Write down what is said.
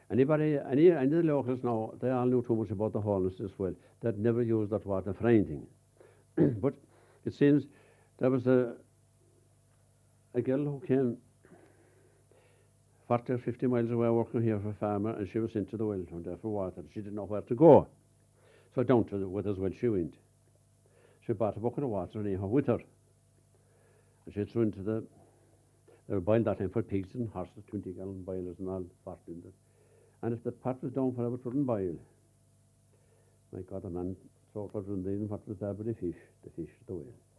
Any of the locals now, they all knew too much about the homeless as well. They'd never used that water for anything. But it seems there was a girl who came 40 or 50 miles away working here for a farmer, and she was into the well down there for water. She didn't know where to go. So down to the with as well she went. She bought a bucket of water anyhow with her. And she threw into they were boiled that time for pigs and horses, 20-gallon boilers and all, pot in there. And if the pot was down forever, it wouldn't boil. My God, the man thought what was in what was there but the fish, the well.